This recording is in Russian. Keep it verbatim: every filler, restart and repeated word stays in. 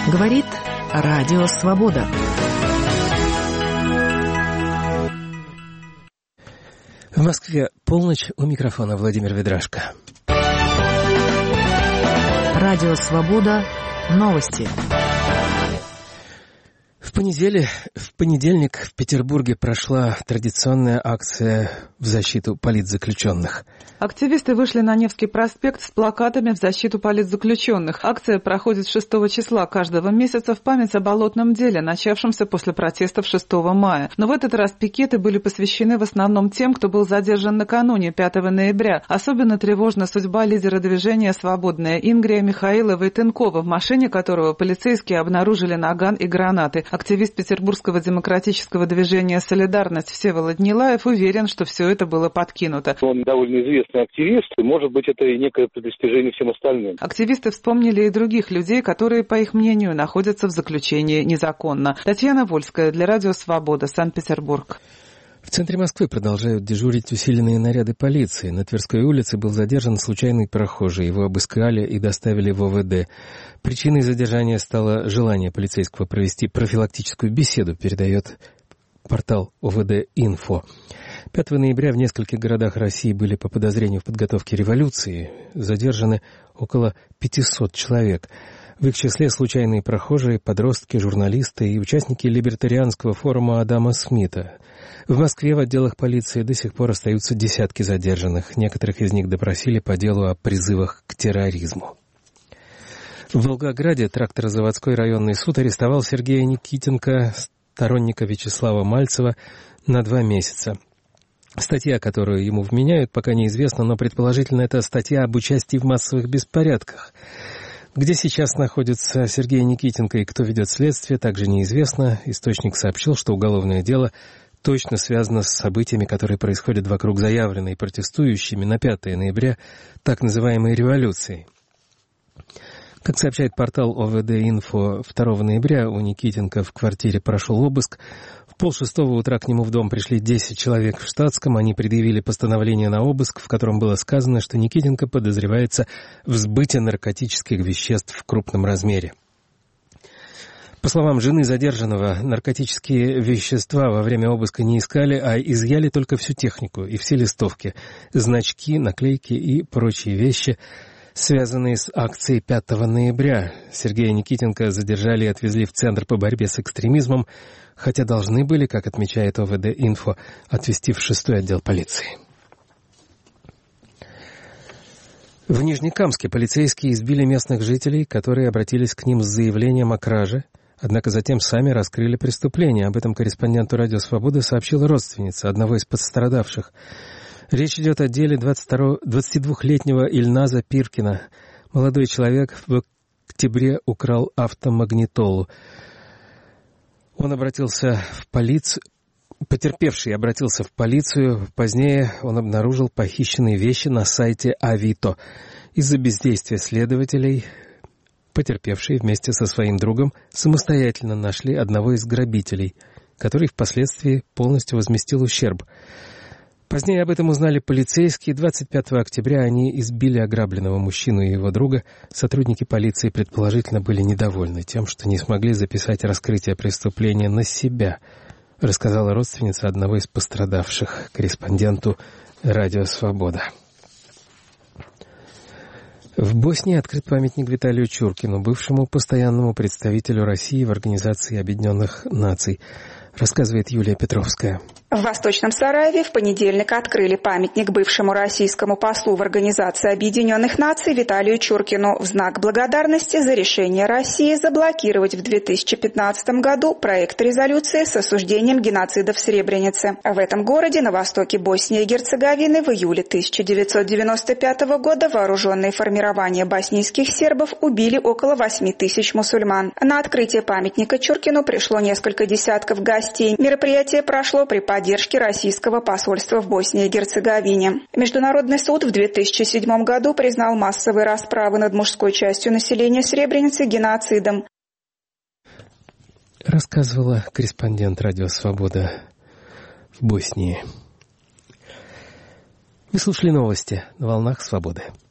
Говорит Радио Свобода. В Москве полночь, у микрофона Владимир Ведрашко. Радио Свобода. Новости. В понедельник, в понедельник в Петербурге прошла традиционная акция в защиту политзаключенных. Активисты вышли на Невский проспект с плакатами в защиту политзаключенных. Акция проходит шестого числа каждого месяца в память о болотном деле, начавшемся после протестов шестого мая. Но в этот раз пикеты были посвящены в основном тем, кто был задержан накануне, пятого ноября. Особенно тревожна судьба лидера движения «Свободная» Ингрия Михаилова Тынкова, в машине которого полицейские обнаружили наган и гранаты. Активист Петербургского демократического движения «Солидарность» Всеволод Нилаев уверен, что все это было подкинуто. Он довольно известный активист, и, может быть, это и некое предостережение всем остальным. Активисты вспомнили и других людей, которые, по их мнению, находятся в заключении незаконно. Татьяна Вольская для Радио Свобода, Санкт-Петербург. В центре Москвы продолжают дежурить усиленные наряды полиции. На Тверской улице был задержан случайный прохожий. Его обыскали и доставили в ОВД. Причиной задержания стало желание полицейского провести профилактическую беседу, передает портал ОВД-Инфо. пятого ноября в нескольких городах России были по подозрению в подготовке революции задержаны около пятисот человек. В их числе случайные прохожие, подростки, журналисты и участники либертарианского форума Адама Смита. В Москве в отделах полиции до сих пор остаются десятки задержанных. Некоторых из них допросили по делу о призывах к терроризму. В Волгограде тракторозаводской районный суд арестовал Сергея Никитенко, сторонника Вячеслава Мальцева, на два месяца. Статья, которую ему вменяют, пока неизвестна, но предположительно это статья об участии в массовых беспорядках. Где сейчас находится Сергей Никитенко и кто ведет следствие, также неизвестно. Источник сообщил, что уголовное дело точно связано с событиями, которые происходят вокруг заявленной протестующими на пятого ноября так называемой революции. Как сообщает портал ОВД-Инфо, второго ноября у Никитенко в квартире прошел обыск. В полшестого утра к нему в дом пришли десять человек в штатском. Они предъявили постановление на обыск, в котором было сказано, что Никитенко подозревается в сбыте наркотических веществ в крупном размере. По словам жены задержанного, наркотические вещества во время обыска не искали, а изъяли только всю технику и все листовки, значки, наклейки и прочие вещи, связанные с акцией пятого ноября. Сергея Никитенко задержали и отвезли в Центр по борьбе с экстремизмом, хотя должны были, как отмечает ОВД-Инфо, отвезти в шестой отдел полиции. В Нижнекамске полицейские избили местных жителей, которые обратились к ним с заявлением о краже, однако затем сами раскрыли преступление. Об этом корреспонденту Радио Свободы сообщила родственница одного из пострадавших. Речь идет о деле двадцатидвухлетнего Ильназа Пиркина. Молодой человек в октябре украл автомагнитолу. Он обратился в полицию, потерпевший обратился в полицию. Позднее он обнаружил похищенные вещи на сайте Авито. Из-за бездействия следователей потерпевшие вместе со своим другом самостоятельно нашли одного из грабителей, который впоследствии полностью возместил ущерб. Позднее об этом узнали полицейские. двадцать пятого октября они избили ограбленного мужчину и его друга. Сотрудники полиции предположительно были недовольны тем, что не смогли записать раскрытие преступления на себя, рассказала родственница одного из пострадавших корреспонденту Радио Свобода. В Боснии открыт памятник Виталию Чуркину, бывшему постоянному представителю России в Организации Объединенных Наций, рассказывает Юлия Петровская. В Восточном Сараеве в понедельник открыли памятник бывшему российскому послу в Организации Объединенных Наций Виталию Чуркину в знак благодарности за решение России заблокировать в две тысячи пятнадцатом году проект резолюции с осуждением геноцида в Сребренице. В этом городе на востоке Боснии и Герцеговины в июле тысяча девятьсот девяносто пятого года вооруженные формирования боснийских сербов убили около восьми тысяч мусульман. На открытие памятника Чуркину пришло несколько десятков гостей. Мероприятие прошло при поддержки российского посольства в Боснии и Герцеговине. Международный суд в две тысячи седьмом году признал массовые расправы над мужской частью населения Сребреницы геноцидом. Рассказывала корреспондент Радио Свобода в Боснии. Вы слушали новости на волнах Свободы.